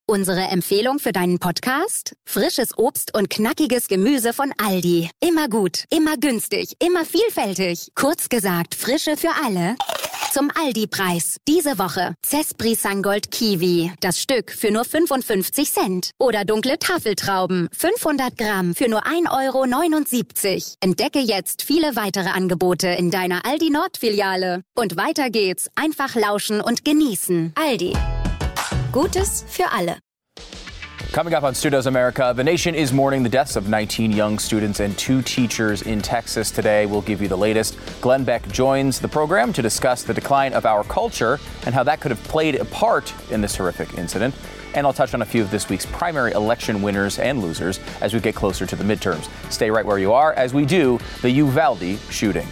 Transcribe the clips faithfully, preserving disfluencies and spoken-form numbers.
Unsere Empfehlung für deinen Podcast? Frisches Obst und knackiges Gemüse von Aldi. Immer gut, immer günstig, immer vielfältig. Kurz gesagt, Frische für alle. Zum Aldi-Preis. Diese Woche Cespri Sangold Kiwi. Das Stück für nur fünfundfünfzig Cent. Oder dunkle Tafeltrauben. fünfhundert Gramm für nur ein Euro neunundsiebzig. Entdecke jetzt viele weitere Angebote in deiner Aldi Nord-Filiale. Und weiter geht's. Einfach lauschen und genießen. Aldi. Gutes für alle. Coming up on Stu Does America, the nation is mourning the deaths of nineteen young students and two teachers in Texas today. We'll give you the latest. Glenn Beck joins the program to discuss the decline of our culture and how that could have played a part in this horrific incident. And I'll touch on a few of this week's primary election winners and losers as we get closer to the midterms. Stay right where you are as we do the Uvalde shooting.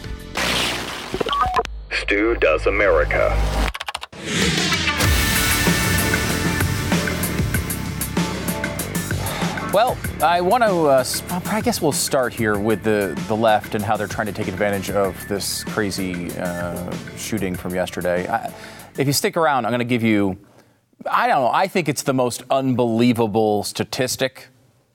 Stu Does America. Well, I want to, uh, I guess we'll start here with the, the left and how they're trying to take advantage of this crazy uh, shooting from yesterday. I, if you stick around, I'm going to give you, I don't know, I think it's the most unbelievable statistic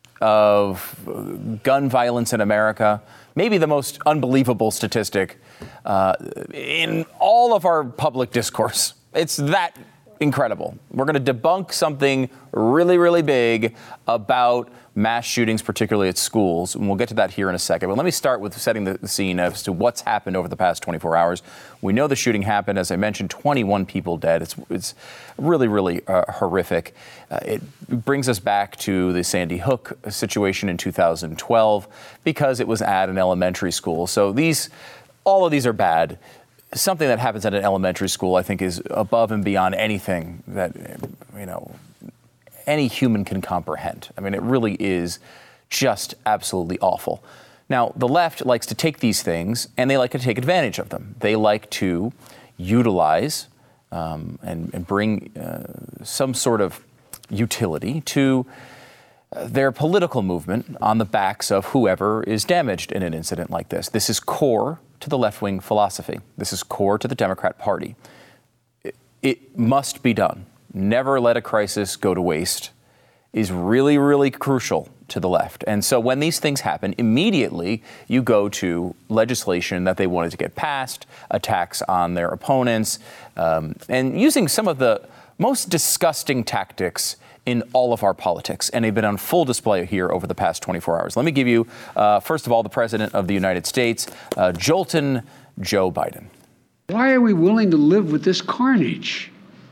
of gun violence in America. Maybe the most unbelievable statistic uh, in all of our public discourse. It's that incredible. We're going to debunk something really, really big about mass shootings, particularly at schools. And we'll get to that here in a second. But let me start with setting the scene as to what's happened over the past twenty-four hours. We know the shooting happened. As I mentioned, twenty-one people dead. It's it's really, really uh, horrific. Uh, it brings us back to the Sandy Hook situation in two thousand twelve because it was at an elementary school. So these, all of these are bad. Something that happens at an elementary school, I think, is above and beyond anything that, you know, any human can comprehend. I mean, it really is just absolutely awful. Now, the left likes to take these things and they like to take advantage of them. They like to utilize um, and, and bring uh, some sort of utility to their political movement on the backs of whoever is damaged in an incident like this. This is core to the left-wing philosophy. This is core to the Democrat Party. It, it must be done. Never let a crisis go to waste is really, really crucial to the left. And so when these things happen, immediately you go to legislation that they wanted to get passed, attacks on their opponents, um, and using some of the most disgusting tactics in all of our politics, and they've been on full display here over the past twenty-four hours. Let me give you, uh, first of all, the President of the United States, uh, Jolton Joe Biden. Why are we willing to live with this carnage?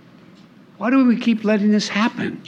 Why do we keep letting this happen?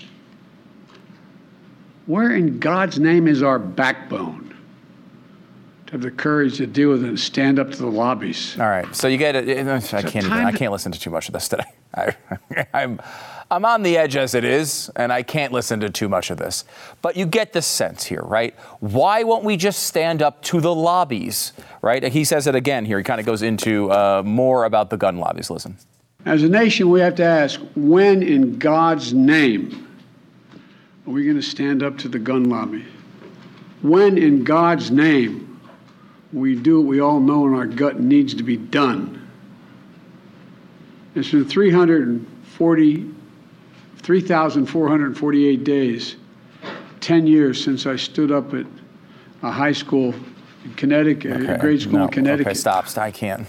Where in God's name is our backbone to have the courage to deal with it and stand up to the lobbies? All right, so you get it. I can't. Even, I can't listen to too much of this today. I, I'm. I'm on the edge as it is, and I can't listen to too much of this. But you get the sense here, right? Why won't we just stand up to the lobbies, right? He says it again here. He kind of goes into uh, more about the gun lobbies. Listen. As a nation, we have to ask, when in God's name are we going to stand up to the gun lobby? When in God's name we do what we all know in our gut needs to be done? It's been three hundred forty three thousand four hundred forty-eight days, ten years since I stood up at a high school in Connecticut, okay. a grade school no. in Connecticut. Okay, stop. I can't.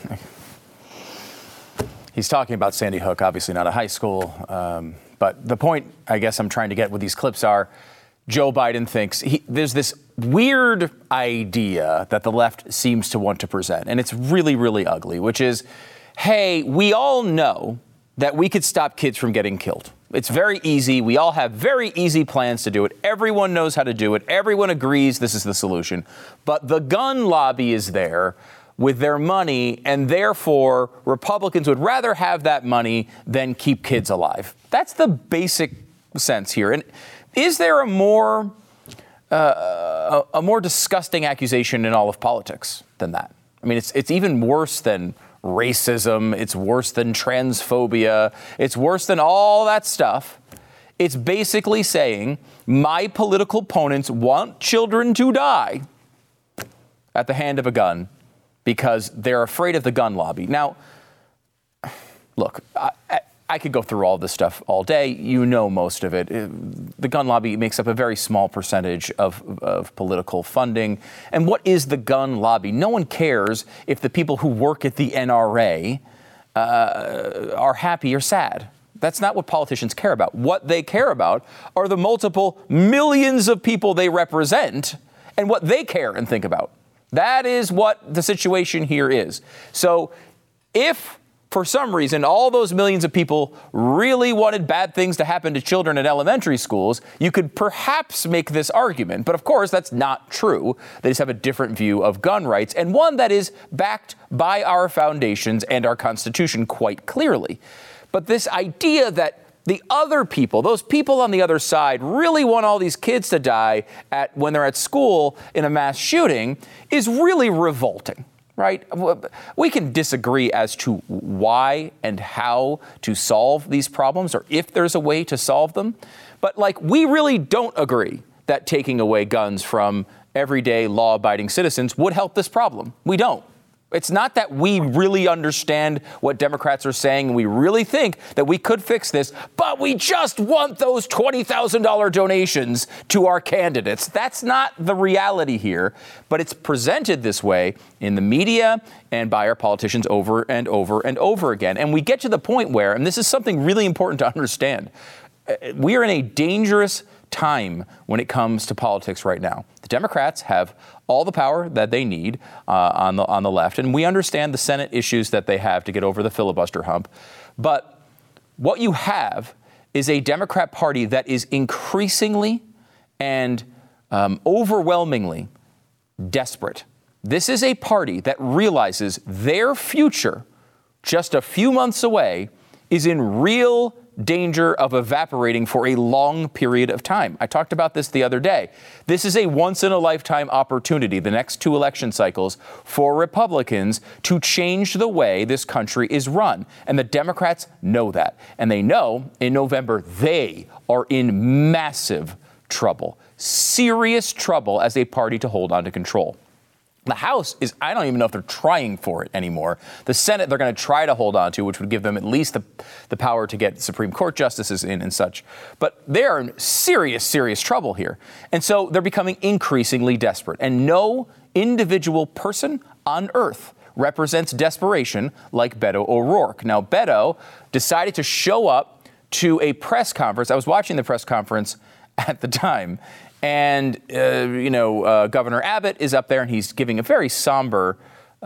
He's talking about Sandy Hook, obviously not a high school. Um, but the point, I guess, I'm trying to get with these clips are Joe Biden thinks he, there's this weird idea that the left seems to want to present, and it's really, really ugly, which is, hey, we all know that we could stop kids from getting killed. It's very easy. We all have very easy plans to do it. Everyone knows how to do it. Everyone agrees this is the solution. But the gun lobby is there with their money, and therefore Republicans would rather have that money than keep kids alive. That's the basic sense here. And is there a more uh, a, a more disgusting accusation in all of politics than that? I mean, it's it's even worse than racism. It's worse than transphobia. It's worse than all that stuff. It's basically saying my political opponents want children to die at the hand of a gun because they're afraid of the gun lobby. Now, look, I, I could go through all this stuff all day. You know most of it. The gun lobby makes up a very small percentage of, of political funding. And what is the gun lobby? No one cares if the people who work at the N R A uh, are happy or sad. That's not what politicians care about. What they care about are the multiple millions of people they represent and what they care and think about. That is what the situation here is. So if for some reason, all those millions of people really wanted bad things to happen to children at elementary schools, you could perhaps make this argument. But of course, that's not true. They just have a different view of gun rights, and one that is backed by our foundations and our Constitution quite clearly. But this idea that the other people, those people on the other side, really want all these kids to die at when they're at school in a mass shooting is really revolting. Right? We can disagree as to why and how to solve these problems or if there's a way to solve them. But like, we really don't agree that taking away guns from everyday law-abiding citizens would help this problem. We don't. It's not that we really understand what Democrats are saying and we really think that we could fix this, but we just want those twenty thousand dollars donations to our candidates. That's not the reality here, but it's presented this way in the media and by our politicians over and over and over again. And we get to the point where, and this is something really important to understand, we are in a dangerous time when it comes to politics right now. The Democrats have all the power that they need uh, on the on the left, and we understand the Senate issues that they have to get over the filibuster hump. But what you have is a Democrat Party that is increasingly and um, overwhelmingly desperate. This is a party that realizes their future, just a few months away, is in real danger of evaporating for a long period of time. I talked about this the other day. This is a once-in-a-lifetime opportunity, the next two election cycles, for Republicans to change the way this country is run. And the Democrats know that. And they know in November they are in massive trouble, serious trouble as a party to hold on to control. The House is, I don't even know if they're trying for it anymore. The Senate, they're going to try to hold on to, which would give them at least the, the power to get Supreme Court justices in and such. But they are in serious, serious trouble here. And so they're becoming increasingly desperate. And no individual person on earth represents desperation like Beto O'Rourke. Now, Beto decided to show up to a press conference. I was watching the press conference at the time. And, uh, you know, uh, Governor Abbott is up there and he's giving a very somber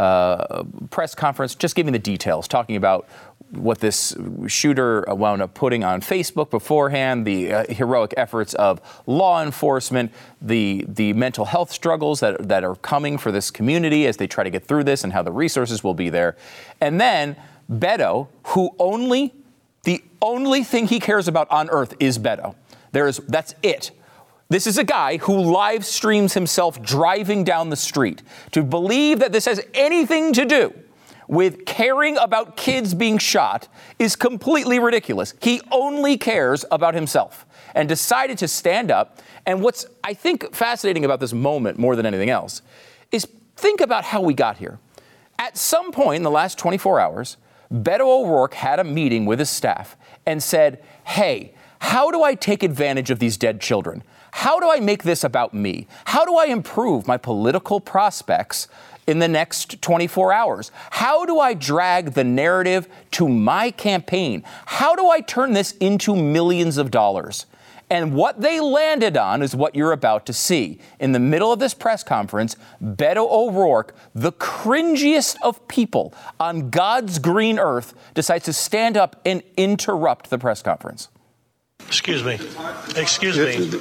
uh, press conference, just giving the details, talking about what this shooter wound up putting on Facebook beforehand, the uh, heroic efforts of law enforcement, the the mental health struggles that, that are coming for this community as they try to get through this and how the resources will be there. And then Beto, who only, the only thing he cares about on earth is Beto. There is, that's it. This is a guy who live streams himself driving down the street. To believe that this has anything to do with caring about kids being shot is completely ridiculous. He only cares about himself and decided to stand up. And what's, I think, fascinating about this moment more than anything else is think about how we got here. At some point in the last twenty-four hours, Beto O'Rourke had a meeting with his staff and said, hey, how do I take advantage of these dead children? How do I make this about me? How do I improve my political prospects in the next twenty-four hours? How do I drag the narrative to my campaign? How do I turn this into millions of dollars? And what they landed on is what you're about to see. In the middle of this press conference, Beto O'Rourke, the cringiest of people on God's green earth, decides to stand up and interrupt the press conference. Excuse me. Excuse me.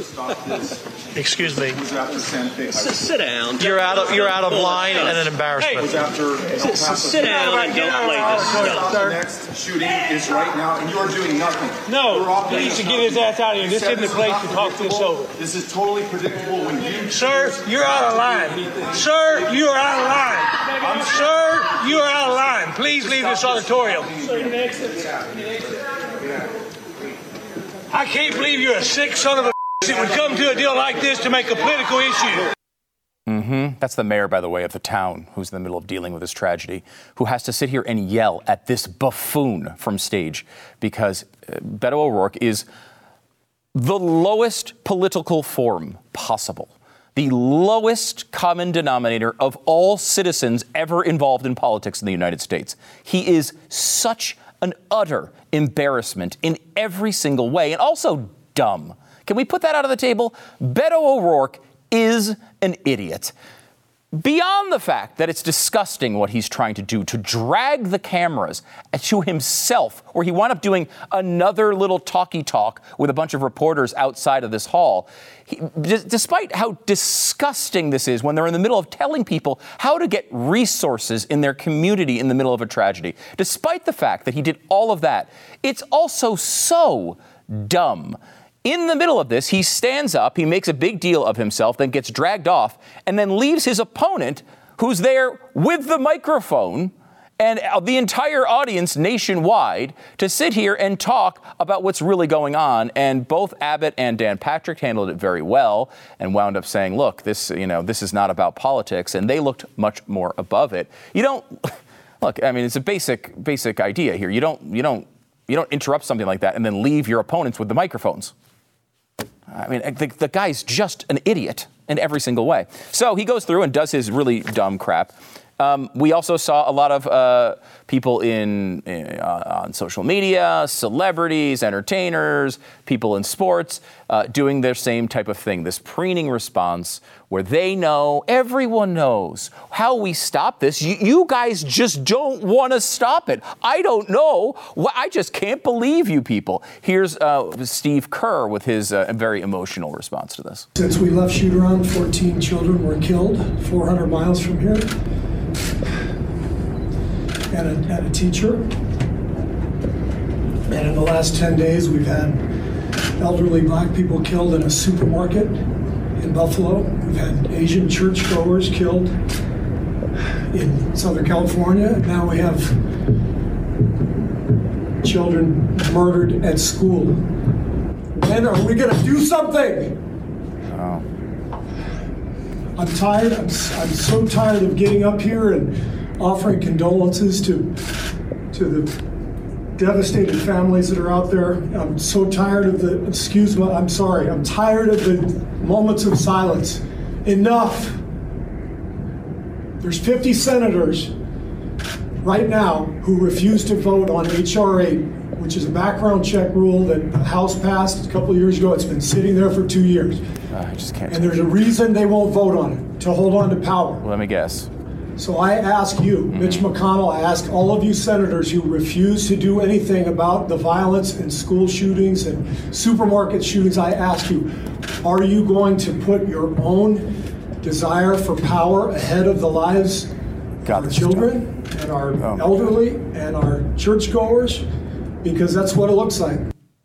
Excuse me. Sit down. You're out of you're out of line and an embarrassment. Hey, sit down and don't play this stuff. The next shooting is right now, and you are doing nothing. No, he needs to get his ass out of here. This isn't the place to talk this over. This is totally predictable when you. Sir, you're out of line. Sir, you are out of line. Sir, you are out of line. Please leave this auditorium. I can't believe you're a sick son of a that would come to a deal like this to make a political issue. Mm-hmm. That's the mayor, by the way, of the town who's in the middle of dealing with this tragedy, who has to sit here and yell at this buffoon from stage because Beto O'Rourke is the lowest political form possible, the lowest common denominator of all citizens ever involved in politics in the United States. He is such an utter embarrassment in every single way, and also dumb. Can we put that out of the table? Beto O'Rourke is an idiot. Beyond the fact that it's disgusting what he's trying to do, to drag the cameras to himself, where he wound up doing another little talky talk with a bunch of reporters outside of this hall. He, d- despite how disgusting this is when they're in the middle of telling people how to get resources in their community in the middle of a tragedy, despite the fact that he did all of that, it's also so dumb. In the middle of this, he stands up, he makes a big deal of himself, then gets dragged off, and then leaves his opponent, who's there with the microphone and the entire audience nationwide, to sit here and talk about what's really going on. And both Abbott and Dan Patrick handled it very well and wound up saying, look, this, you know, this is not about politics. And they looked much more above it. You don't, look, I mean, it's a basic, basic idea here. You don't, you don't, you don't interrupt something like that and then leave your opponents with the microphones. I mean, the, the guy's just an idiot in every single way. So he goes through and does his really dumb crap. Um, we also saw a lot of uh, people in, in uh, on social media, celebrities, entertainers, people in sports, uh, doing their same type of thing, this preening response where they know, everyone knows how we stop this. You, you guys just don't want to stop it. I don't know. I just can't believe you people. Here's uh, Steve Kerr with his uh, very emotional response to this. Since we left shoot-around, fourteen children were killed four hundred miles from here. And a, and a teacher. And in the last ten days, we've had elderly black people killed in a supermarket in Buffalo. We've had Asian churchgoers killed in Southern California. Now we have children murdered at school. When are we going to do something? Oh. I'm tired. I'm, I'm so tired of getting up here and offering condolences to to the devastated families that are out there. I'm so tired of the, excuse me, I'm sorry, I'm tired of the moments of silence. Enough. There's fifty senators right now who refuse to vote on H R eight, which is a background check rule that the House passed a couple of years ago. It's been sitting there for two years. I just can't. And there's a reason they won't vote on it, to hold on to power. Well, let me guess. So I ask you, mm-hmm. Mitch McConnell, I ask all of you senators who refuse to do anything about the violence and school shootings and supermarket shootings, I ask you, are you going to put your own desire for power ahead of the lives God, of our children and our oh. elderly and our churchgoers? Because that's what it looks like.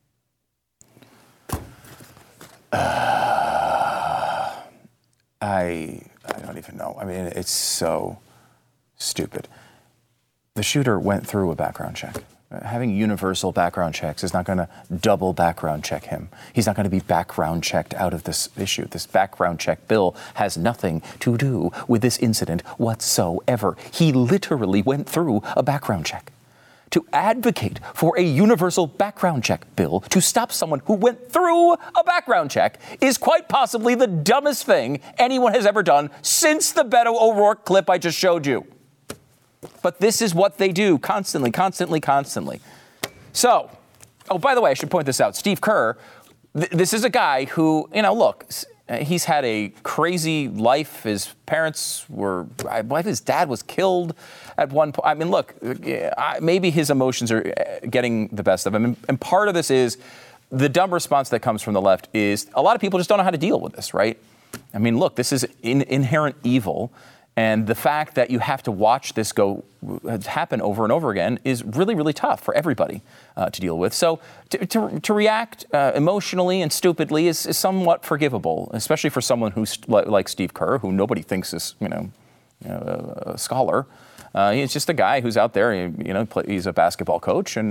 Uh, I I don't even know. I mean, it's so stupid. The shooter went through a background check. Uh, having universal background checks is not going to double background check him. He's not going to be background checked out of this issue. This background check bill has nothing to do with this incident whatsoever. He literally went through a background check. To advocate for a universal background check bill to stop someone who went through a background check is quite possibly the dumbest thing anyone has ever done since the Beto O'Rourke clip I just showed you. But this is what they do constantly, constantly, constantly. So, oh, by the way, I should point this out. Steve Kerr, th- this is a guy who, you know, look, he's had a crazy life. His parents were, I believe his dad was killed at one point. I mean, look, maybe his emotions are getting the best of him. And part of this is the dumb response that comes from the left is a lot of people just don't know how to deal with this, right? I mean, look, this is in, inherent evil. And the fact that you have to watch this go happen over and over again is really, really tough for everybody uh, to deal with. So to, to, to react uh, emotionally and stupidly is, is somewhat forgivable, especially for someone who's like Steve Kerr, who nobody thinks is, you know, you know a scholar. Uh, he's just a guy who's out there. You know, play, he's a basketball coach, and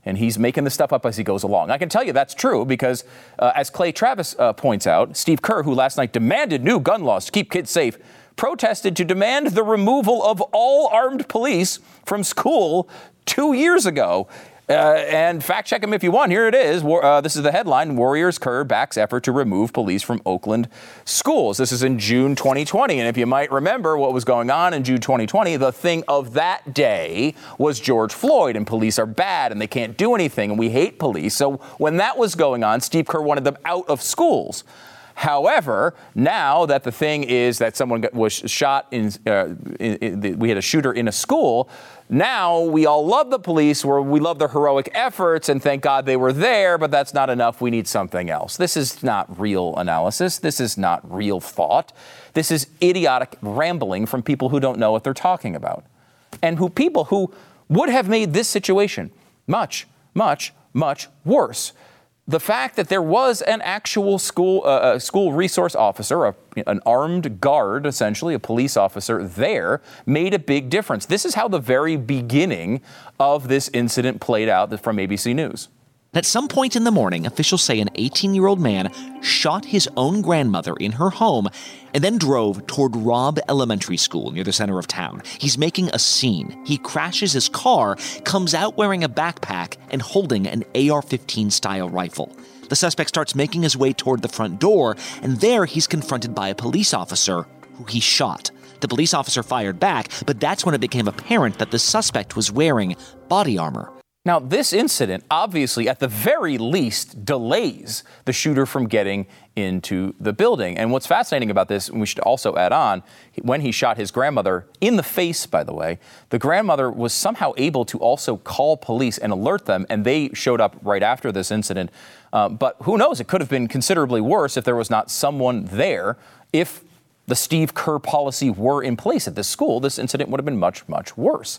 And he's making this stuff up as he goes along. I can tell you that's true because, uh, as Clay Travis uh, points out, Steve Kerr, who last night demanded new gun laws to keep kids safe, protested to demand the removal of all armed police from school two years ago. Uh, and fact check him if you want. Here it is. Uh, this is the headline. Warriors Kerr backs effort to remove police from Oakland schools. This is in June twenty twenty. And if you might remember what was going on in June twenty twenty, the thing of that day was George Floyd, and police are bad and they can't do anything and we hate police. So when that was going on, Steve Kerr wanted them out of schools. However, now that the thing is that someone got, was shot in, uh, in, in the, we had a shooter in a school. Now we all love the police, where we love their heroic efforts, and thank God they were there, but that's not enough. We need something else. This is not real analysis. This is not real thought. This is idiotic rambling from people who don't know what they're talking about, and who people who would have made this situation much, much, much worse. The fact that there was an actual school uh, school resource officer, a, an armed guard, essentially, a police officer there, made a big difference. This is how the very beginning of this incident played out from A B C News. At some point in the morning, officials say an eighteen-year-old man shot his own grandmother in her home and then drove toward Robb Elementary School near the center of town. He's making a scene. He crashes his car, comes out wearing a backpack and holding an A R fifteen style rifle. The suspect starts making his way toward the front door, and there he's confronted by a police officer who he shot. The police officer fired back, but that's when it became apparent that the suspect was wearing body armor. Now, this incident obviously, at the very least, delays the shooter from getting into the building. And what's fascinating about this, and we should also add on, when he shot his grandmother in the face, by the way, the grandmother was somehow able to also call police and alert them, and they showed up right after this incident. Uh, but who knows? It could have been considerably worse if there was not someone there. If the Steve Kerr policy were in place at this school, this incident would have been much, much worse.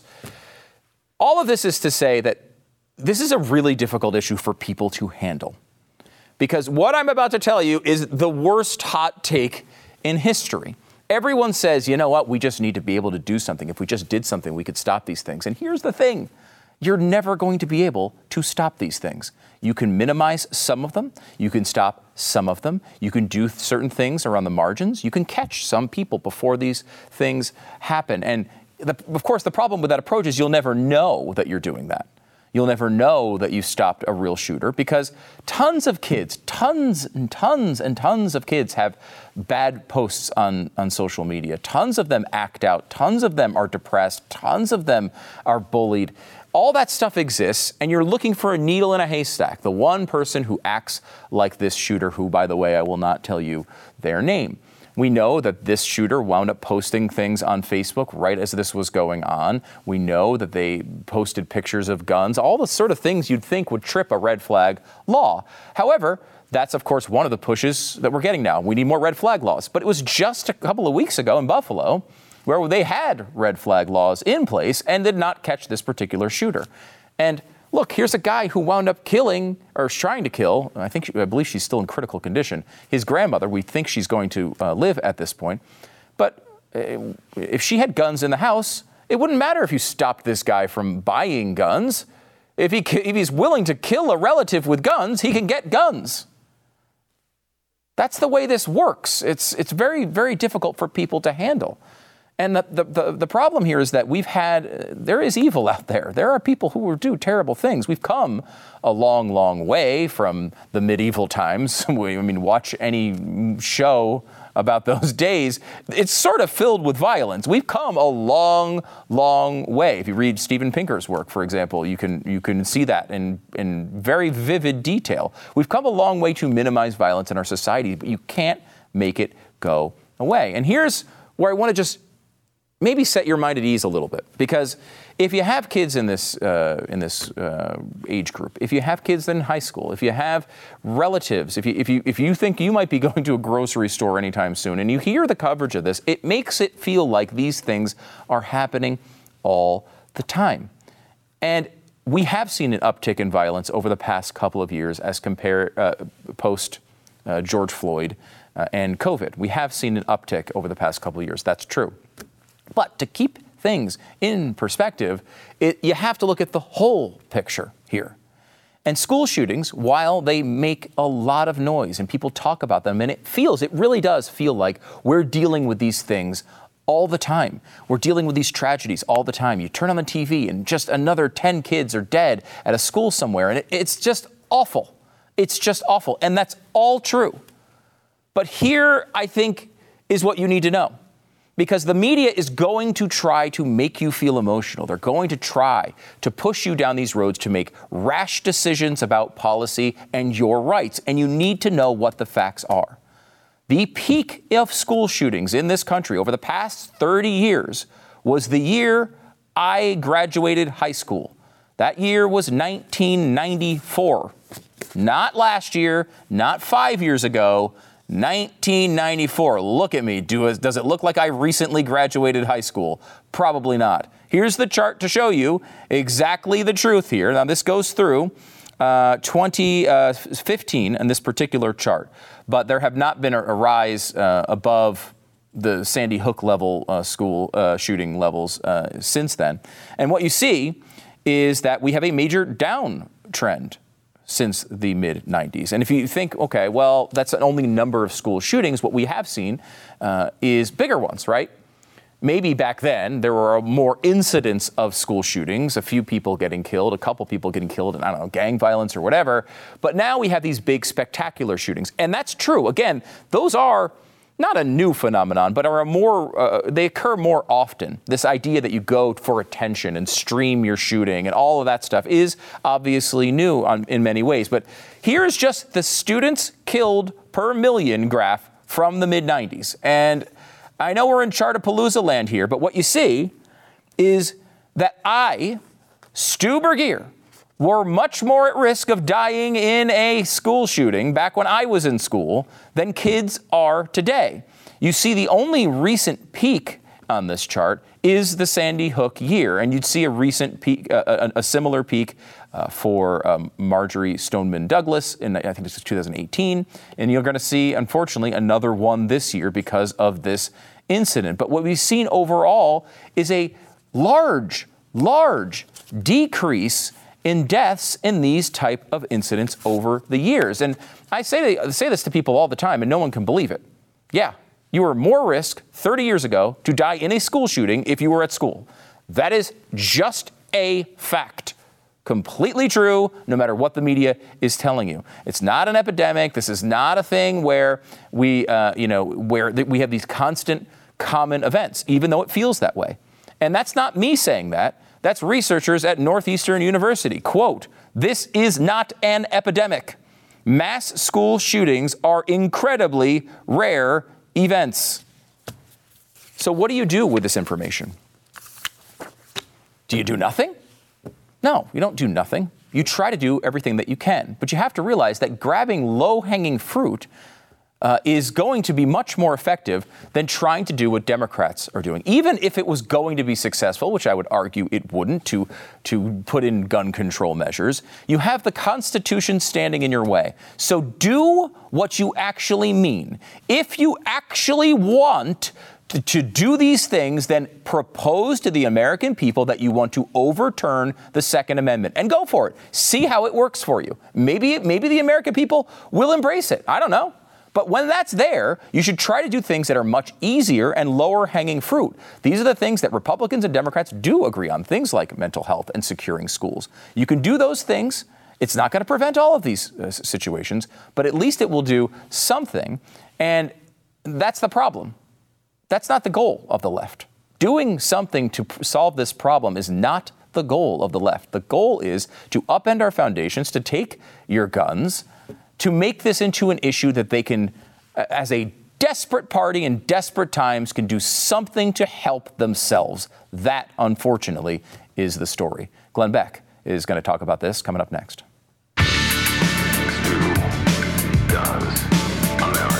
All of this is to say that this is a really difficult issue for people to handle, because what I'm about to tell you is the worst hot take in history. Everyone says, you know what, we just need to be able to do something. If we just did something, we could stop these things. And here's the thing. You're never going to be able to stop these things. You can minimize some of them. You can stop some of them. You can do certain things around the margins. You can catch some people before these things happen. And the, of course, the problem with that approach is you'll never know that you're doing that. You'll never know that you stopped a real shooter, because tons of kids, tons and tons and tons of kids have bad posts on, on social media. Tons of them act out. Tons of them are depressed. Tons of them are bullied. All that stuff exists, and you're looking for a needle in a haystack. The one person who acts like this shooter, who, by the way, I will not tell you their name. We know that this shooter wound up posting things on Facebook right as this was going on. We know that they posted pictures of guns, all the sort of things you'd think would trip a red flag law. However, that's, of course, one of the pushes that we're getting now. We need more red flag laws. But it was just a couple of weeks ago in Buffalo where they had red flag laws in place and did not catch this particular shooter. And look, here's a guy who wound up killing, or trying to kill, I think, I believe she's still in critical condition, his grandmother. We think she's going to uh, live at this point. But uh, if she had guns in the house, it wouldn't matter if you stopped this guy from buying guns. If he if he's willing to kill a relative with guns, he can get guns. That's the way this works. It's it's very, very difficult for people to handle. And the, the, the, the problem here is that we've had, uh, there is evil out there. There are people who do terrible things. We've come a long, long way from the medieval times. We, I mean, watch any show about those days. It's sort of filled with violence. We've come a long, long way. If you read Steven Pinker's work, for example, you can you can see that in, in very vivid detail. We've come a long way to minimize violence in our society, but you can't make it go away. And here's where I want to just maybe set your mind at ease a little bit, because if you have kids in this uh, in this uh, age group, if you have kids in high school, if you have relatives, if you if you if you think you might be going to a grocery store anytime soon, and you hear the coverage of this, it makes it feel like these things are happening all the time. And we have seen an uptick in violence over the past couple of years as compared uh, post uh, George Floyd uh, and COVID. We have seen an uptick over the past couple of years. That's true. But to keep things in perspective, it, you have to look at the whole picture here. And school shootings, while they make a lot of noise and people talk about them, and it feels, it really does feel like we're dealing with these things all the time. We're dealing with these tragedies all the time. You turn on the T V and just another ten kids are dead at a school somewhere, and it, it's just awful. It's just awful. And that's all true. But here, I think, is what you need to know. Because the media is going to try to make you feel emotional. They're going to try to push you down these roads to make rash decisions about policy and your rights. And you need to know what the facts are. The peak of school shootings in this country over the past thirty years was the year I graduated high school. That year was nineteen ninety-four. Not last year, not five years ago. nineteen ninety-four. Look at me. Do, does it look like I recently graduated high school? Probably not. Here's the chart to show you exactly the truth here. Now, this goes through uh, twenty fifteen in this particular chart, but there have not been a, a rise uh, above the Sandy Hook level uh, school uh, shooting levels uh, since then. And what you see is that we have a major downtrend since the mid nineties. And if you think, okay, well, that's an only number of school shootings, what we have seen uh, is bigger ones, right? Maybe back then there were more incidents of school shootings, a few people getting killed, a couple people getting killed in, I don't know, gang violence or whatever. But now we have these big spectacular shootings. And that's true. Again, those are not a new phenomenon, but are a more, uh, they occur more often. This idea that you go for attention and stream your shooting and all of that stuff is obviously new on, in many ways. But here's just the students killed per million graph from the mid nineties. And I know we're in Chartapalooza land here, but what you see is that I, Stu Burguiere, were much more at risk of dying in a school shooting back when I was in school than kids are today. You see, the only recent peak on this chart is the Sandy Hook year, and you'd see a recent peak, uh, a, a similar peak uh, for um, Marjory Stoneman Douglas in, I think this was two thousand eighteen, and you're going to see, unfortunately, another one this year because of this incident. But what we've seen overall is a large, large decrease in deaths in these type of incidents over the years. And I say, I say this to people all the time, and no one can believe it. Yeah, you were more risk thirty years ago to die in a school shooting if you were at school. That is just a fact. Completely true, no matter what the media is telling you. It's not an epidemic. This is not a thing where we, uh, you know, where th- we have these constant common events, even though it feels that way. And that's not me saying that. That's researchers at Northeastern University. Quote, "This is not an epidemic. Mass school shootings are incredibly rare events." So what do you do with this information? Do you do nothing? No, you don't do nothing. You try to do everything that you can. But you have to realize that grabbing low-hanging fruit Uh, is going to be much more effective than trying to do what Democrats are doing. Even if it was going to be successful, which I would argue it wouldn't, to, to put in gun control measures, you have the Constitution standing in your way. So do what you actually mean. If you actually want to, to do these things, then propose to the American people that you want to overturn the Second Amendment and go for it. See how it works for you. Maybe, maybe the American people will embrace it. I don't know. But when that's there, you should try to do things that are much easier and lower hanging fruit. These are the things that Republicans and Democrats do agree on, things like mental health and securing schools. You can do those things. It's not going to prevent all of these uh, situations, but at least it will do something. And that's the problem. That's not the goal of the left. Doing something to p- solve this problem is not the goal of the left. The goal is to upend our foundations, to take your guns, to make this into an issue that they can, as a desperate party in desperate times, can do something to help themselves. That, unfortunately, is the story. Glenn Beck is going to talk about this coming up next. Stu does America.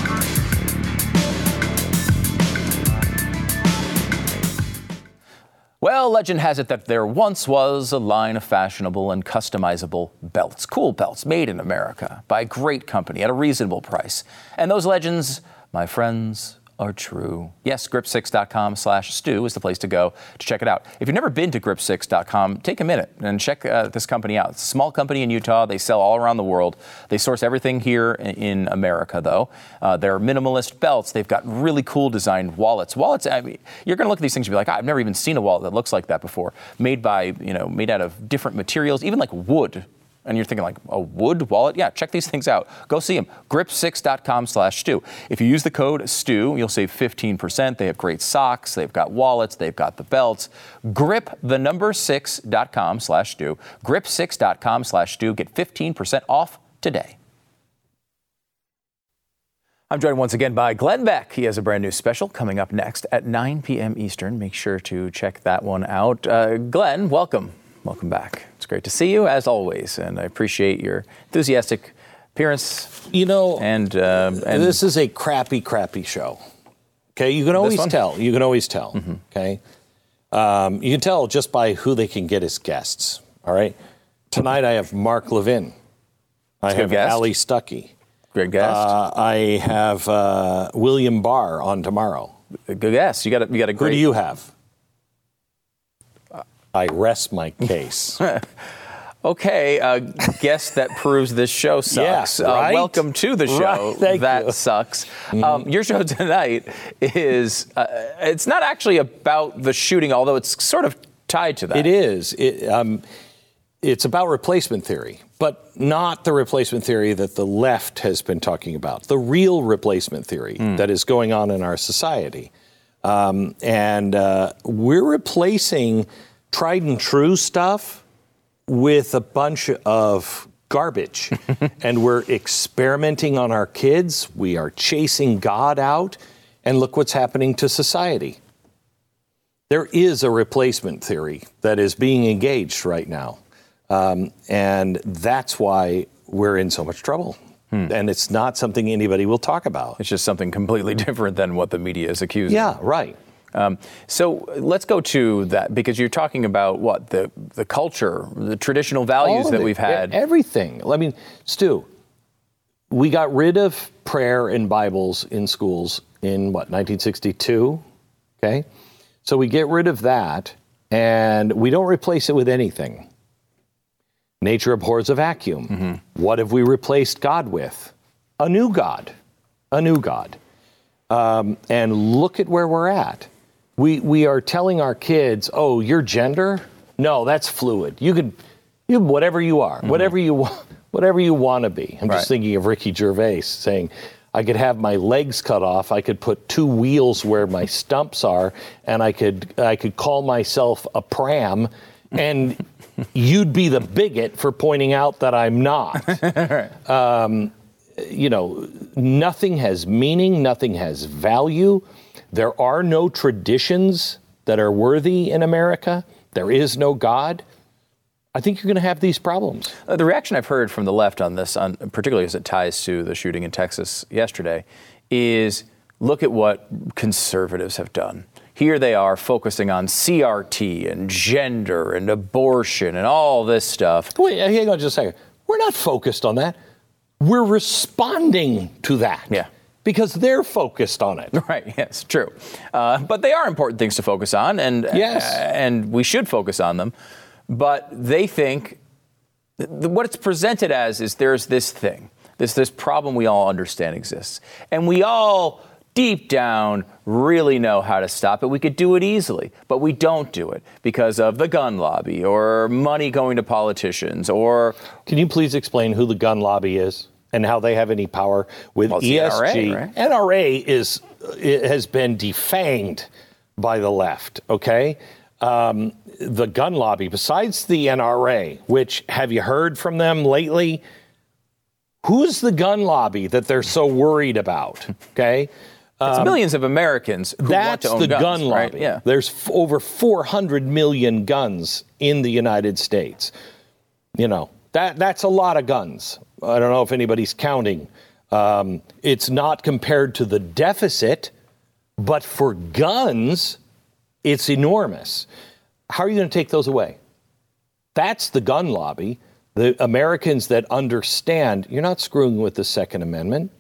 Well, legend has it that there once was a line of fashionable and customizable belts, cool belts made in America by a great company at a reasonable price. And those legends, my friends, are true. Yes, grip six dot com slash stew is the place to go to check it out. If you've never been to grip six dot com, take a minute and check uh, this company out. It's a small company in Utah. They sell all around the world. They source everything here in America, though. Uh, they're minimalist belts. They've got really cool designed wallets. Wallets, I mean, you're going to look at these things and be like, I've never even seen a wallet that looks like that before. Made by, you know, made out of different materials, even like wood. And you're thinking like, a wood wallet? Yeah, check these things out. Go see them. grip six dot com slash stew. If you use the code STEW, you'll save fifteen percent. They have great socks. They've got wallets. They've got the belts. Grip the number six dot com slash stew. grip six dot com slash stew. Get fifteen percent off today. I'm joined once again by Glenn Beck. He has a brand new special coming up next at nine p.m. Eastern. Make sure to check that one out. Uh, Glenn, welcome. Welcome back. It's great to see you, as always, and I appreciate your enthusiastic appearance. You know, and, uh, and this is a crappy, crappy show. Okay, you can always tell. You can always tell. Mm-hmm. Okay, um, you can tell just by who they can get as guests. All right. Tonight I have Mark Levin. I have Ali Stuckey. Great guest. Uh, I have uh, William Barr on tomorrow. Good guest. You got a, you got a great. Who do you have? I rest my case. Okay, uh, guess that proves this show sucks. Yeah, right? uh, welcome to the show. Right, that you. sucks. Mm-hmm. Um, your show tonight is, uh, it's not actually about the shooting, although it's sort of tied to that. It is. It, um, it's about replacement theory, but not the replacement theory that the left has been talking about. The real replacement theory mm. that is going on in our society. Um, and uh, we're replacing tried and true stuff with a bunch of garbage. And we're experimenting on our kids. We are chasing God out. And look what's happening to society. There is a replacement theory that is being engaged right now. Um, and that's why we're in so much trouble. Hmm. And it's not something anybody will talk about. It's just something completely different than what the media is accusing. Yeah, right. Um, so let's go to that, because you're talking about what the the culture, the traditional values that it, we've had. Everything. I mean, Stu, we got rid of prayer and Bibles in schools in what, nineteen sixty-two? Okay. So we get rid of that and we don't replace it with anything. Nature abhors a vacuum. Mm-hmm. What have we replaced God with? A new God. A new God. Um, and look at where we're at. We we are telling our kids, oh, your gender? No, that's fluid. You could, you whatever you are, mm-hmm. whatever you want, whatever you want to be. I'm right. just thinking of Ricky Gervais saying, I could have my legs cut off. I could put two wheels where my stumps are, and I could I could call myself a pram, and you'd be the bigot for pointing out that I'm not. um, you know, nothing has meaning. Nothing has value. There are no traditions that are worthy in America. There is no God. I think you're going to have these problems. Uh, the reaction I've heard from the left on this, on, particularly as it ties to the shooting in Texas yesterday, is look at what conservatives have done. Here they are focusing on C R T and gender and abortion and all this stuff. Wait, hang on just a second. We're not focused on that. We're responding to that. Yeah. Because they're focused on it. Right, yes, true. Uh, but they are important things to focus on, and yes. uh, and we should focus on them. But they think th- what it's presented as is there's this thing, this this problem we all understand exists. And we all, deep down, really know how to stop it. We could do it easily, but we don't do it because of the gun lobby or money going to politicians or... Can you please explain who the gun lobby is? And how they have any power with well, E S G. N R A, right? N R A is it has been defanged by the left. Okay, um, the gun lobby. Besides the N R A, which have you heard from them lately? Who's the gun lobby that they're so worried about? Okay, um, it's millions of Americans who want to own the guns, gun lobby. Right? Yeah, there's f- over four hundred million guns in the United States. You know that that's a lot of guns. I don't know if anybody's counting. Um, it's not compared to the deficit, but for guns, it's enormous. How are you going to take those away? That's the gun lobby. The Americans that understand, you're not screwing with the Second Amendment.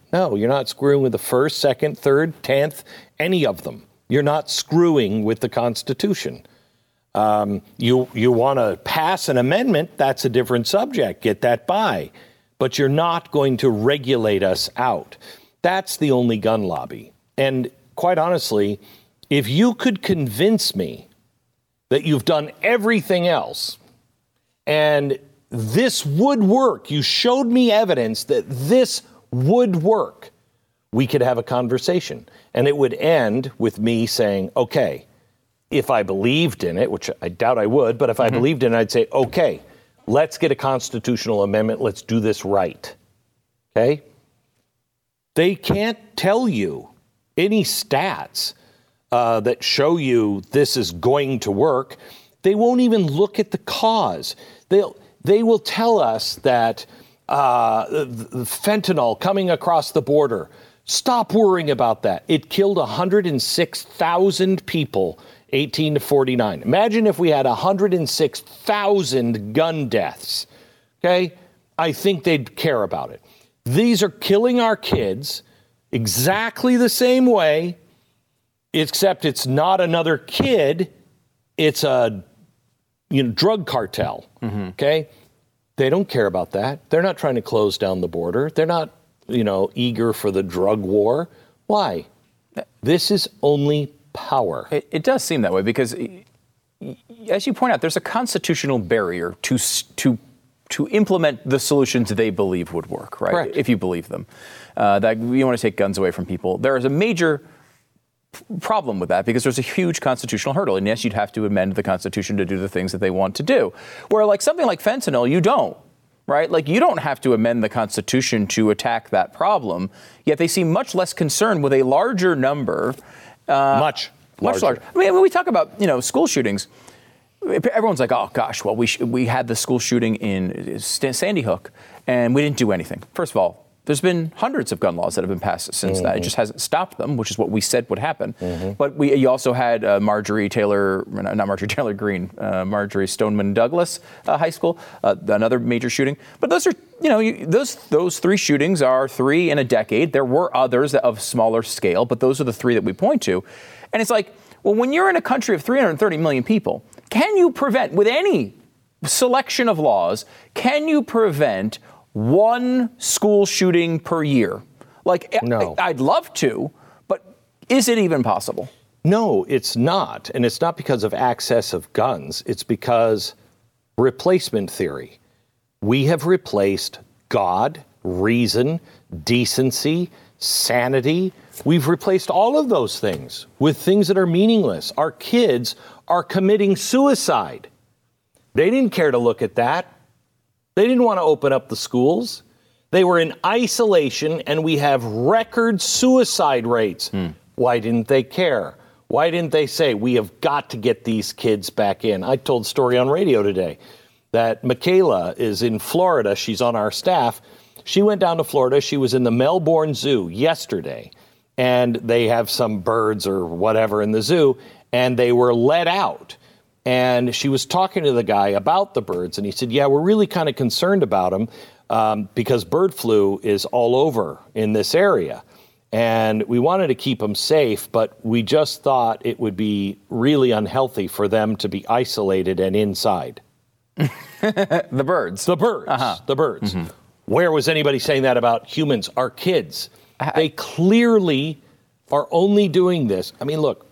No, you're not screwing with the first, second, third, tenth, any of them. You're not screwing with the Constitution. Um, you you want to pass an amendment, that's a different subject. Get that by. But you're not going to regulate us out. That's the only gun lobby. And quite honestly, if you could convince me that you've done everything else and this would work, you showed me evidence that this would work, we could have a conversation. And it would end with me saying, okay, if I believed in it, which I doubt I would, but if mm-hmm. I believed in it, I'd say, okay, let's get a constitutional amendment. Let's do this right. Okay? They can't tell you any stats uh, that show you this is going to work. They won't even look at the cause. They'll, they will tell us that uh, the, the fentanyl coming across the border, stop worrying about that. It killed one hundred six thousand people, eighteen to forty-nine. Imagine if we had one hundred six thousand gun deaths. Okay? I think they'd care about it. These are killing our kids exactly the same way, except it's not another kid. It's a you know, drug cartel. Mm-hmm. Okay? They don't care about that. They're not trying to close down the border. They're not, you know, eager for the drug war. Why? This is only power. It, it does seem that way because, as you point out, there's a constitutional barrier to to to implement the solutions they believe would work, right? Correct. If you believe them, uh, that you want to take guns away from people. There is a major problem with that because there's a huge constitutional hurdle. And yes, you'd have to amend the Constitution to do the things that they want to do. Where like something like fentanyl, you don't. Right? Like you don't have to amend the Constitution to attack that problem, yet they seem much less concerned with a larger number. Uh, much, much larger. I mean, when we talk about, you know, school shootings, everyone's like, oh, gosh, well, we sh- we had the school shooting in Sandy Hook and we didn't do anything. First of all, there's been hundreds of gun laws that have been passed since mm-hmm. that. It just hasn't stopped them, which is what we said would happen. Mm-hmm. But we, you also had uh, Marjorie Taylor, not Marjorie Taylor Greene, uh, Marjorie Stoneman Douglas uh, High School, uh, another major shooting. But those are, you know, you, those those three shootings are three in a decade. There were others of smaller scale, but those are the three that we point to. And it's like, well, when you're in a country of three hundred thirty million people, can you prevent, with any selection of laws, can you prevent one school shooting per year? Like, no. I'd love to, but is it even possible? No, it's not. And it's not because of access of guns. It's because replacement theory. We have replaced God, reason, decency, sanity. We've replaced all of those things with things that are meaningless. Our kids are committing suicide. They didn't care to look at that. They didn't want to open up the schools. They were in isolation, and we have record suicide rates. Hmm. Why didn't they care? Why didn't they say, we have got to get these kids back in? I told a story on radio today that Michaela is in Florida. She's on our staff. She went down to Florida. She was in the Melbourne Zoo yesterday, and they have some birds or whatever in the zoo, and they were let out. And she was talking to the guy about the birds, and he said, yeah, we're really kind of concerned about them um, because bird flu is all over in this area. And we wanted to keep them safe, but we just thought it would be really unhealthy for them to be isolated and inside. The birds. The birds. Uh-huh. The birds. Mm-hmm. Where was anybody saying that about humans, our kids? I, they clearly are only doing this. I mean, look.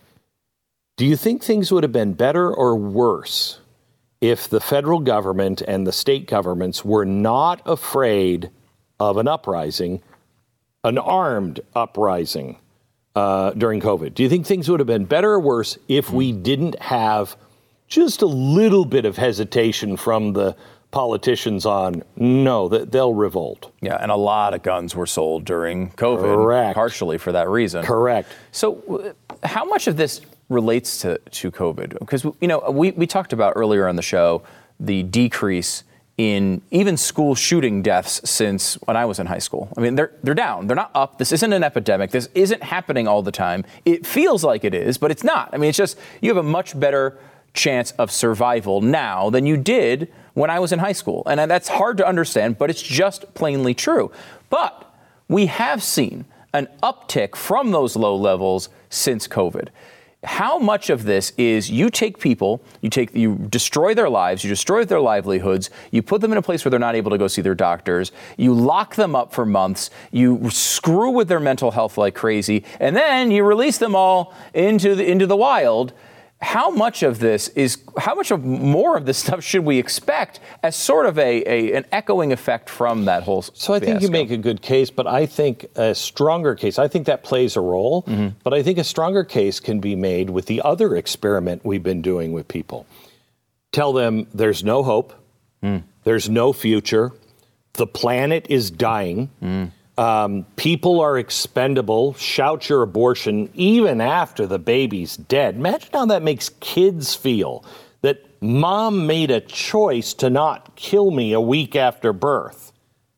Do you think things would have been better or worse if the federal government and the state governments were not afraid of an uprising, an armed uprising uh, during COVID? Do you think things would have been better or worse if we didn't have just a little bit of hesitation from the politicians on, no, that they'll revolt? Yeah, and a lot of guns were sold during COVID. Correct. Partially for that reason. Correct. So how much of this relates to, to COVID? Because, you know, we, we talked about earlier on the show the decrease in even school shooting deaths since when I was in high school. I mean, they're they're down. They're not up. This isn't an epidemic. This isn't happening all the time. It feels like it is, but it's not. I mean, it's just you have a much better chance of survival now than you did when I was in high school. And that's hard to understand, but it's just plainly true. But we have seen an uptick from those low levels since COVID. How much of this is you take people, you take, you destroy their lives, you destroy their livelihoods, you put them in a place where they're not able to go see their doctors, you lock them up for months, you screw with their mental health like crazy, and then you release them all into the, into the wild. How much of this is, how much of more of this stuff should we expect as sort of a, a an echoing effect from that whole So I think fiasco? you make a good case, but I think a stronger case, I think that plays a role, mm-hmm. but I think a stronger case can be made with the other experiment we've been doing with people. Tell them there's no hope, mm. there's no future, the planet is dying, mm. Um, people are expendable. Shout your abortion even after the baby's dead. Imagine how that makes kids feel, that mom made a choice to not kill me a week after birth.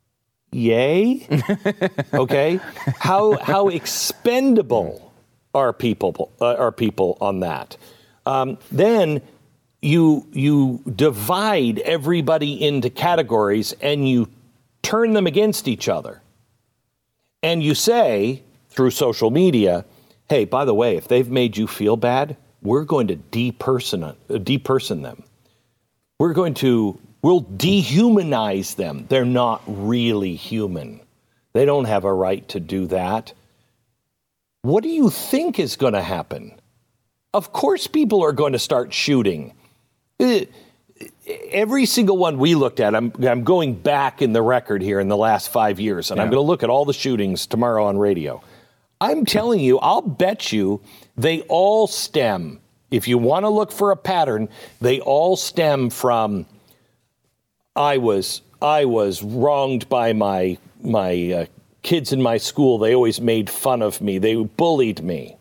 Yay? Okay. How how expendable are people uh, are people on that? Um, then you you divide everybody into categories and you turn them against each other. And you say, through social media, hey, by the way, if they've made you feel bad, we're going to deperson, uh, deperson them. We're going to, we'll dehumanize them. They're not really human. They don't have a right to do that. What do you think is going to happen? Of course people are going to start shooting. Uh, Every single one we looked at, I'm, I'm going back in the record here in the last five years, and yeah. I'm going to look at all the shootings tomorrow on radio. I'm telling you, I'll bet you they all stem, if you want to look for a pattern, they all stem from I was I was wronged by my my uh, kids in my school. They always made fun of me. They bullied me.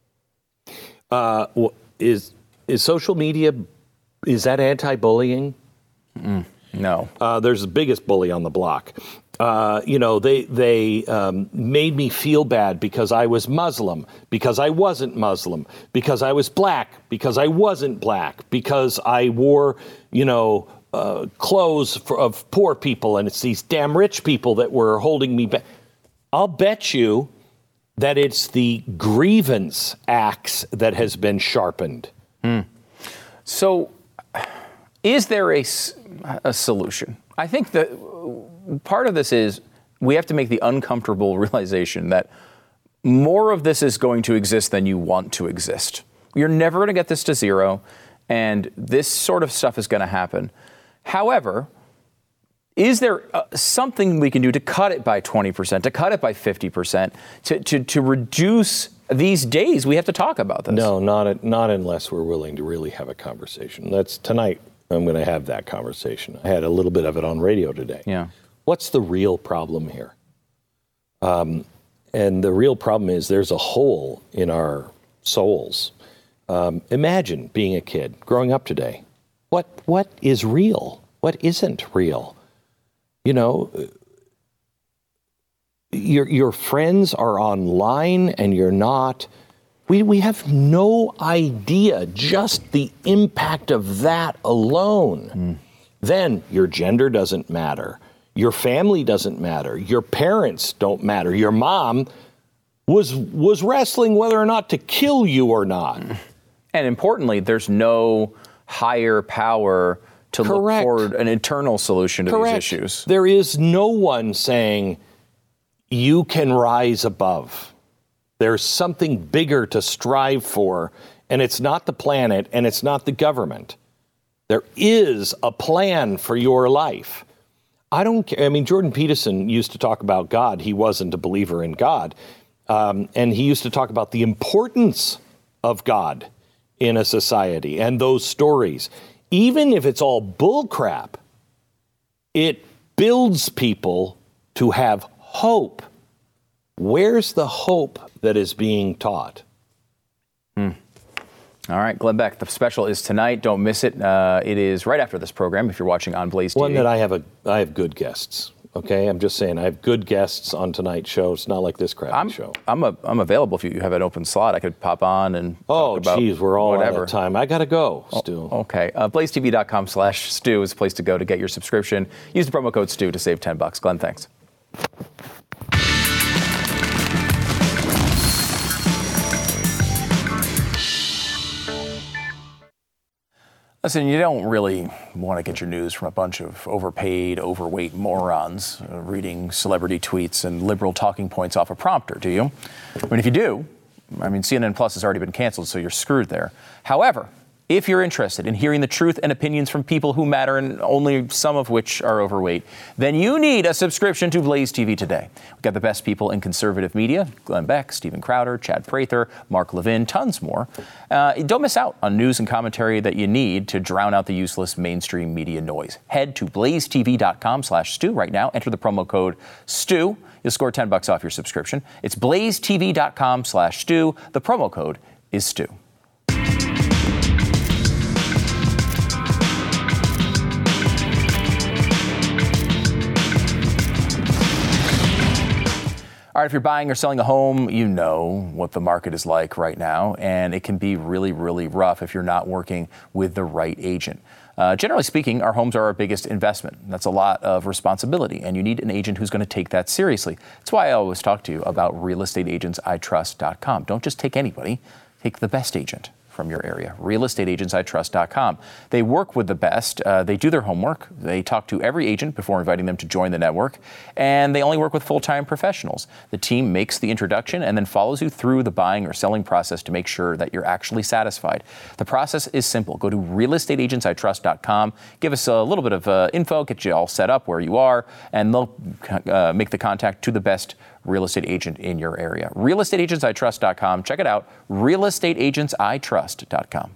Uh, is is social media? Is that anti-bullying? Mm, no. Uh, there's the biggest bully on the block. Uh, you know, they they um, made me feel bad because I was Muslim, because I wasn't Muslim, because I was black, because I wasn't black, because I wore, you know, uh, clothes for, of poor people, and it's these damn rich people that were holding me back. I'll bet you that it's the grievance axe that has been sharpened. Mm. So... Is there a, a solution? I think that part of this is we have to make the uncomfortable realization that more of this is going to exist than you want to exist. You're never going to get this to zero, and this sort of stuff is going to happen. However, is there uh, something we can do to cut it by twenty percent, to cut it by fifty percent, to, to, to reduce these days we have to talk about this? No, not, not unless we're willing to really have a conversation. That's tonight. I'm going to have that conversation. I had a little bit of it on radio today. Yeah. What's the real problem here? Um, and the real problem is there's a hole in our souls. Um, imagine being a kid, growing up today. What what is real? What isn't real? You know, your your friends are online and you're not. We we have no idea just the impact of that alone. Mm. Then your gender doesn't matter. Your family doesn't matter. Your parents don't matter. Your mom was was wrestling whether or not to kill you or not. And importantly, there's no higher power to Correct. look for an eternal solution to Correct. these issues. There is no one saying you can rise above. There's something bigger to strive for, and it's not the planet, and it's not the government. There is a plan for your life. I don't care. I mean, Jordan Peterson used to talk about God. He wasn't a believer in God. Um, and he used to talk about the importance of God in a society and those stories. Even if it's all bullcrap, it builds people to have hope. Where's the hope that is being taught? Hmm. All right, Glenn Beck, the special is tonight. Don't miss it. Uh, it is right after this program if you're watching on Blaze T V. One that I have a, I have good guests. Okay, I'm just saying I have good guests on tonight's show. It's not like this crappy I'm, show. I'm a, I'm available if you have an open slot. I could pop on and oh, talk about geez, we're all whatever. out of time. I gotta go, Stu. Oh, okay, uh, blaze T V dot com slash Stu is the place to go to get your subscription. Use the promo code Stu to save ten bucks. Glenn, thanks. Listen, you don't really want to get your news from a bunch of overpaid, overweight morons uh, reading celebrity tweets and liberal talking points off a prompter, do you? I mean, if you do, I mean, C N N Plus has already been canceled, so you're screwed there. However, if you're interested in hearing the truth and opinions from people who matter, and only some of which are overweight, then you need a subscription to Blaze T V today. We've got the best people in conservative media: Glenn Beck, Steven Crowder, Chad Prather, Mark Levin, tons more. Uh, don't miss out on news and commentary that you need to drown out the useless mainstream media noise. Head to blazetv.com slash stew right now. Enter the promo code STEW. You'll score ten bucks off your subscription. It's blazetv.com slash stew. The promo code is STEW. All right, if you're buying or selling a home, you know what the market is like right now, and it can be really, really rough if you're not working with the right agent. Uh, generally speaking, our homes are our biggest investment. That's a lot of responsibility, and you need an agent who's going to take that seriously. That's why I always talk to you about real estate agents I trust dot com. Don't just take anybody, take the best agent from your area. real estate agents I trust dot com. They work with the best. Uh, they do their homework. They talk to every agent before inviting them to join the network. And they only work with full-time professionals. The team makes the introduction and then follows you through the buying or selling process to make sure that you're actually satisfied. The process is simple. Go to real estate agents I trust dot com. Give us a little bit of uh, info, get you all set up where you are, and they'll uh, make the contact to the best real estate agent in your area. real estate agents I trust dot com. Check it out. real estate agents I trust dot com.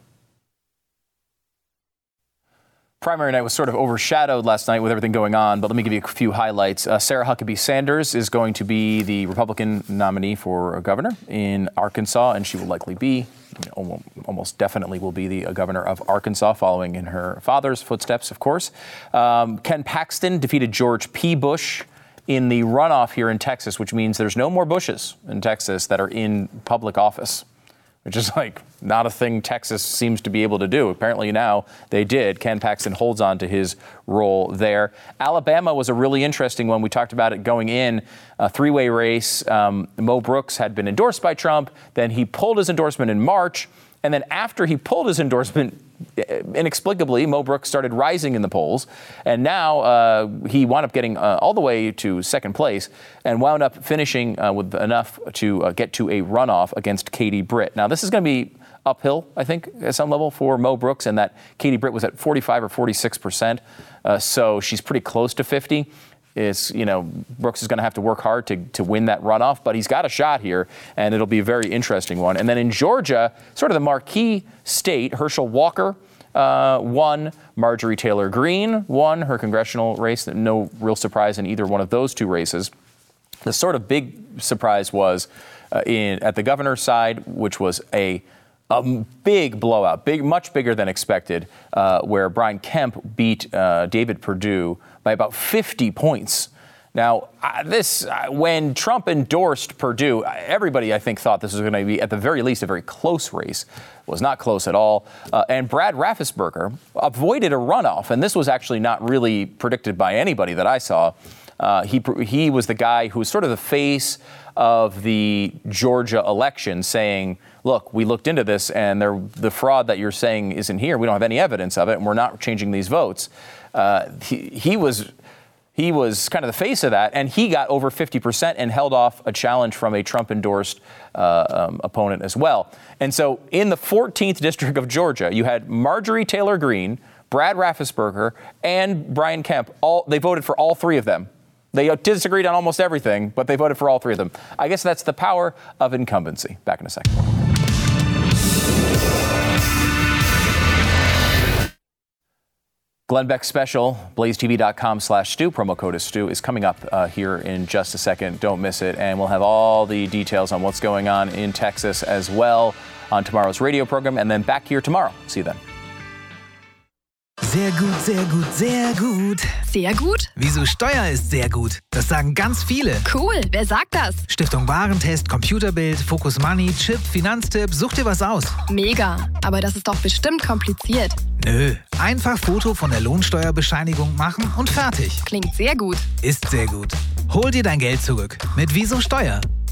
Primary night was sort of overshadowed last night with everything going on, but let me give you a few highlights. Uh, Sarah Huckabee Sanders is going to be the Republican nominee for governor in Arkansas, and she will likely be, almost definitely will be the governor of Arkansas, following in her father's footsteps, of course. Um, Ken Paxton defeated George P. Bush in the runoff here in Texas, which means there's no more Bushes in Texas that are in public office, which is like not a thing Texas seems to be able to do. Apparently now they did. Ken Paxton holds on to his role there. Alabama was a really interesting one. We talked about it going in, a three-way race. Um, Mo Brooks had been endorsed by Trump. Then he pulled his endorsement in March. And then after he pulled his endorsement, inexplicably, Mo Brooks started rising in the polls. And now uh, he wound up getting uh, all the way to second place and wound up finishing uh, with enough to uh, get to a runoff against Katie Britt. Now, this is going to be uphill, I think, at some level for Mo Brooks, and that Katie Britt was at forty-five or forty-six percent. Uh, so she's pretty close to fifty. Is, you know, Brooks is going to have to work hard to, to win that runoff, but he's got a shot here, and it'll be a very interesting one. And then in Georgia, sort of the marquee state, Herschel Walker uh, won. Marjorie Taylor Greene won her congressional race. No real surprise in either one of those two races. The sort of big surprise was uh, in at the governor's side, which was a A big blowout, big, much bigger than expected, uh, where Brian Kemp beat uh, David Perdue by about fifty points. Now, uh, this uh, when Trump endorsed Perdue, everybody, I think, thought this was going to be, at the very least, a very close race. It was not close at all. Uh, and Brad Raffensperger avoided a runoff, and this was actually not really predicted by anybody that I saw. Uh, he he was the guy who was sort of the face of the Georgia election, saying, look, we looked into this, and there, the fraud that you're saying isn't here. We don't have any evidence of it, and we're not changing these votes. Uh, he, he was he was kind of the face of that, and he got over fifty percent and held off a challenge from a Trump-endorsed uh, um, opponent as well. And so in the fourteenth district of Georgia, you had Marjorie Taylor Greene, Brad Raffensperger, and Brian Kemp. All they voted for all three of them. They disagreed on almost everything, but they voted for all three of them. I guess that's the power of incumbency. Back in a second. Glenn Beck special, blazetv.com slash stew. Promo code is stew is coming up uh, here in just a second. Don't miss it. And we'll have all the details on what's going on in Texas as well on tomorrow's radio program. And then back here tomorrow. See you then. Sehr gut, sehr gut, sehr gut. Sehr gut? Wieso Steuer ist sehr gut? Das sagen ganz viele. Cool, wer sagt das? Stiftung Warentest, Computerbild, Focus Money, Chip, Finanztipp, such dir was aus. Mega, aber das ist doch bestimmt kompliziert. Nö, einfach Foto von der Lohnsteuerbescheinigung machen und fertig. Klingt sehr gut. Ist sehr gut. Hol dir dein Geld zurück mit Wieso Steuer.